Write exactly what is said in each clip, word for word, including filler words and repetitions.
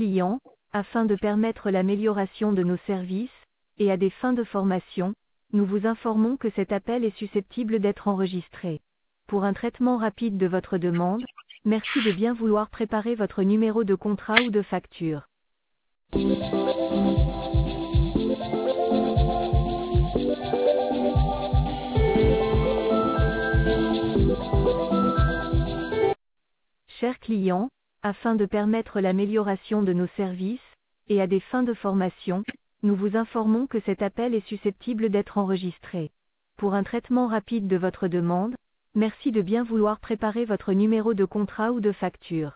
client, afin de permettre l'amélioration de nos services, et à des fins de formation, nous vous informons que cet appel est susceptible d'être enregistré. Pour un traitement rapide de votre demande, merci de bien vouloir préparer votre numéro de contrat ou de facture. Chers clients, afin de permettre l'amélioration de nos services, et à des fins de formation, nous vous informons que cet appel est susceptible d'être enregistré. Pour un traitement rapide de votre demande, merci de bien vouloir préparer votre numéro de contrat ou de facture.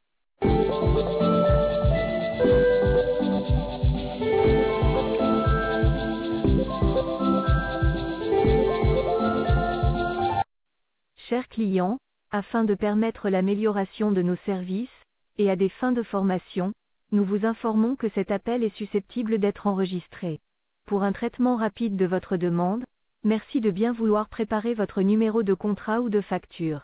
Chers clients, afin de permettre l'amélioration de nos services, et à des fins de formation, nous vous informons que cet appel est susceptible d'être enregistré. Pour un traitement rapide de votre demande, merci de bien vouloir préparer votre numéro de contrat ou de facture.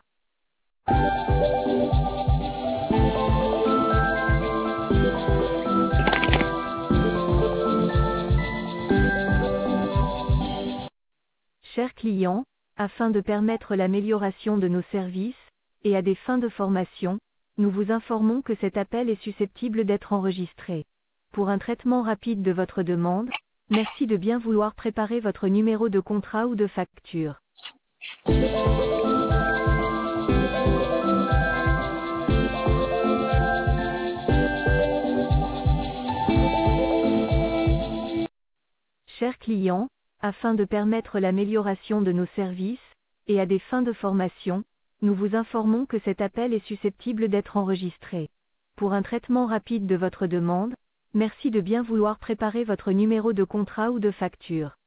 Chers clients, afin de permettre l'amélioration de nos services, et à des fins de formation, nous vous informons que cet appel est susceptible d'être enregistré. Pour un traitement rapide de votre demande, merci de bien vouloir préparer votre numéro de contrat ou de facture. Chers clients, afin de permettre l'amélioration de nos services, et à des fins de formation, nous vous informons que cet appel est susceptible d'être enregistré. Pour un traitement rapide de votre demande, merci de bien vouloir préparer votre numéro de contrat ou de facture.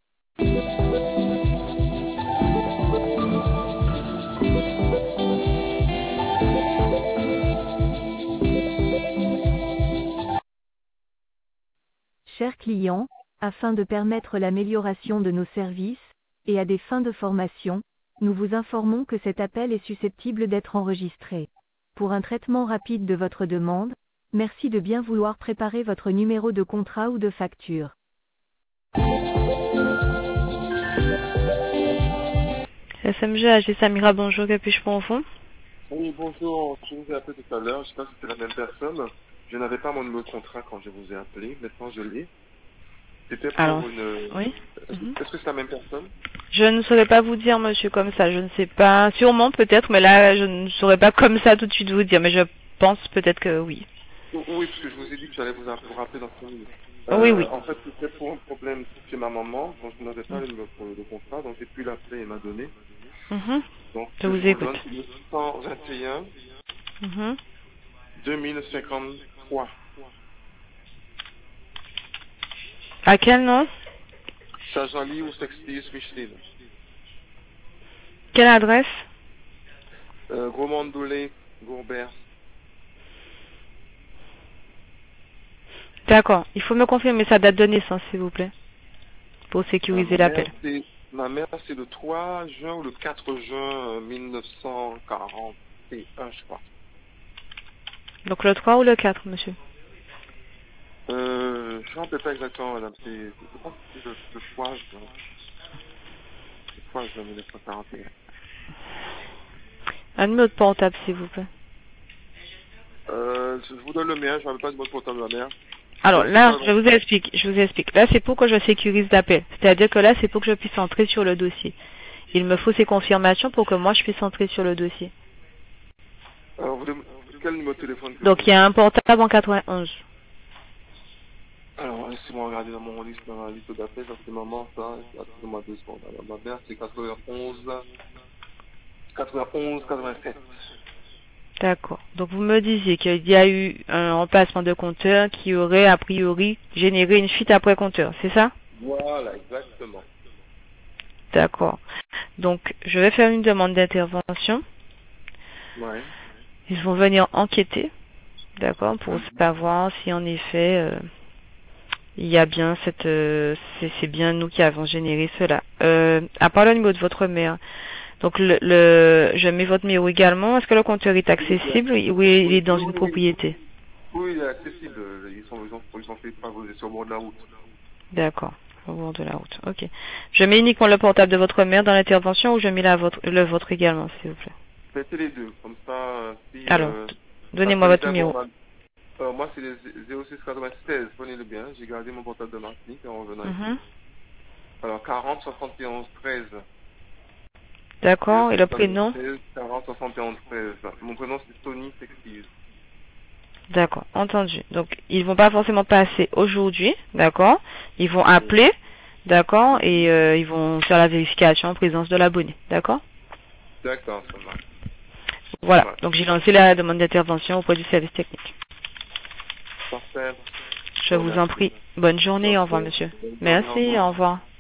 Chers clients, afin de permettre l'amélioration de nos services, et à des fins de formation, nous vous informons que cet appel est susceptible d'être enregistré. Pour un traitement rapide de votre demande, merci de bien vouloir préparer votre numéro de contrat ou de facture. S M G A G Samira, bonjour, que puis-je pour vous? Oui, bonjour, je vous ai appelé tout à l'heure, je ne sais pas si c'est la même personne. Je n'avais pas mon numéro de contrat quand je vous ai appelé, maintenant je l'ai. C'était pour Alors, une... oui. Est-ce que est-ce que c'est la même personne? Je ne saurais pas vous dire, monsieur, comme ça, je ne sais pas. Sûrement, peut-être, mais là, je ne saurais pas comme ça tout de suite vous dire, mais je pense peut-être que oui. Oui, parce que je vous ai dit que j'allais vous, vous rappeler dans ce minutes. Euh, oui, oui. En fait, c'était pour un problème chez ma maman, donc je n'avais pas le numéro de contrat, donc j'ai pu l'appeler et m'a donné. Mm-hmm. Donc, je vous je écoute. vous donne cent vingt et un, Mm-hmm. deux mille cinquante-trois. À quel nom? Sajali ou Sextius Micheline. Quelle adresse? euh, Gros-Mandoulé, Gourbert. D'accord. Il faut me confirmer sa date de naissance, s'il vous plaît, pour sécuriser l'appel. Ma mère, c'est le trois juin ou le quatre juin mille neuf cent quarante et un, je crois. Donc le trois ou le quatre, monsieur? Euh, je ne me rappelle pas exactement, madame. C'est, je pense que c'est le, le trois juin. Le trois juin mille neuf cent quarante et un. Un numéro de portable, s'il vous plaît. Euh, je vous donne le mien, je ne rappelle pas le numéro de portable de ma mère. Alors là, je vous explique, je vous explique. Là, c'est pour que je sécurise l'appel. C'est-à-dire que là, c'est pour que je puisse entrer sur le dossier. Il me faut ces confirmations pour que moi, je puisse entrer sur le dossier. Alors, vous demandez quel numéro de téléphone? Donc, il y a un portable en quatre-vingt-onze. Alors, laissez-moi regarder dans mon liste, dans la liste d'appels, ça c'est maman, ça, attendez-moi deux secondes. Alors, ma mère, c'est quatre-vingt-onze, quatre-vingt-onze, quatre-vingt-sept. D'accord. Donc, vous me disiez qu'il y a eu un remplacement de compteur qui aurait, a priori, généré une fuite après compteur, c'est ça? Voilà, exactement. D'accord. Donc, je vais faire une demande d'intervention. Ouais. Ils vont venir enquêter, d'accord, pour mmh. savoir si en effet euh, il y a bien cette, euh, c'est bien nous qui avons généré cela. Euh, à part le numéro de votre mère, donc le, le je mets votre numéro également. Est-ce que le compteur est accessible ou il est dans une propriété? Oui, il est accessible. Ils sont, ils ont, ils sont fait favoriser sur le bord de la route. D'accord. Au bord de la route. Ok. Je mets uniquement le portable de votre mère dans l'intervention ou je mets la vôtre, le vôtre également, s'il vous plaît. Mettez les deux. Comme ça, si... Alors, Euh, donnez-moi votre numéro. Euh, moi, c'est le zéro six quatre-vingt-seize, prenez-le bien. J'ai gardé mon portable de Martinique en revenant ici. Mhm. Alors, quarante soixante et onze treize. D'accord. Et le prénom? quarante soixante et onze treize. Mon prénom, c'est Tony Sextise. D'accord. Entendu. Donc, ils vont pas forcément passer aujourd'hui. D'accord. Ils vont appeler. D'accord. Et euh, ils vont faire la vérification en présence de l'abonné. D'accord. D'accord, ça marche. Voilà. Ça marche. Donc, j'ai lancé la demande d'intervention auprès du service technique. Parfait. Je vous en prie. Bonne journée. Au revoir, monsieur. Bonne journée, au Merci. revoir. Au revoir.